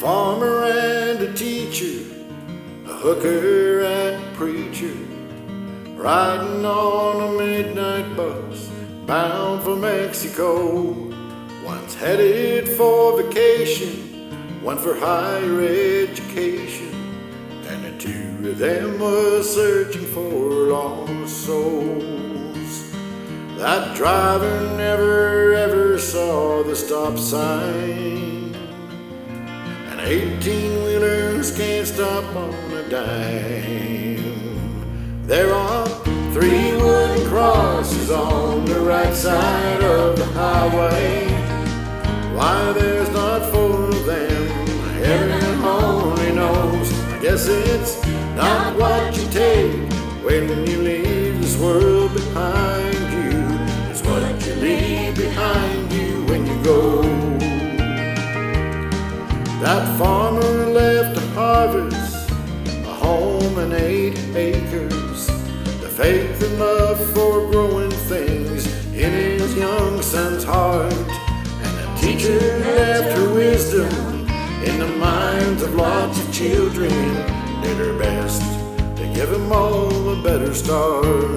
farmer and a teacher, a hooker and a preacher, riding on a midnight bus bound for Mexico. One's headed for vacation, one for higher education, and the two of them were searching for lost souls. That driver never ever saw the stop sign, and 18-wheelers can't stop on a dime. There are 3 wooden crosses on the right side of the highway. Why there's not 4 of them, heaven only knows. I guess it's not what you take when you leave this world behind you, it's what you leave behind you when you go. That farmer left to harvest a home and 8 acres, the faith and love for growing things in his young son's heart. Teacher left her wisdom in the minds of lots of children, did her best to give them all a better start.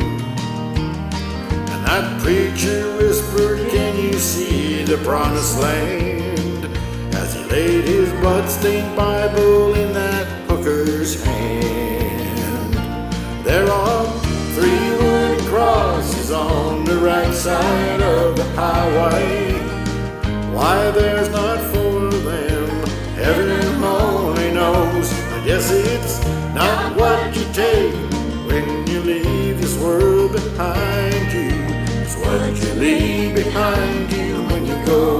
And that preacher whispered, "Can you see the promised land?" as he laid his blood-stained Bible in that hooker's hand. There are 3 wooden crosses on the right side of the highway. Why there's not 4 of them, heaven only knows. I guess it's not what you take when you leave this world behind you, it's what you leave behind you when you go.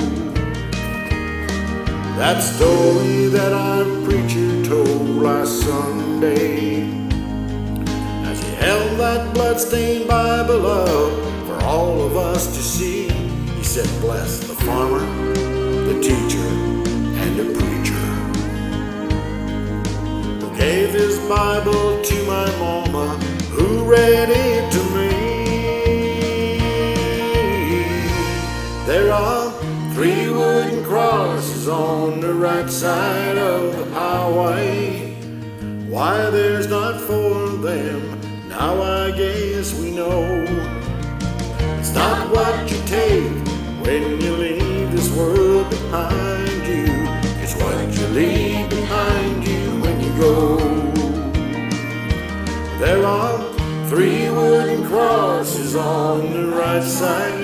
That story that our preacher told last Sunday, as he held that bloodstained Bible up for all of us to see, he said, "Bless the farmer, the teacher, and the preacher who gave his Bible to my mama, who read it to me." There are 3 wooden crosses on the right side of the highway. Why there's not 4 of them, now I guess we know. It's not what you take when you leave this world behind you, it's what you leave behind you when you go. There are 3 wooden crosses on the right side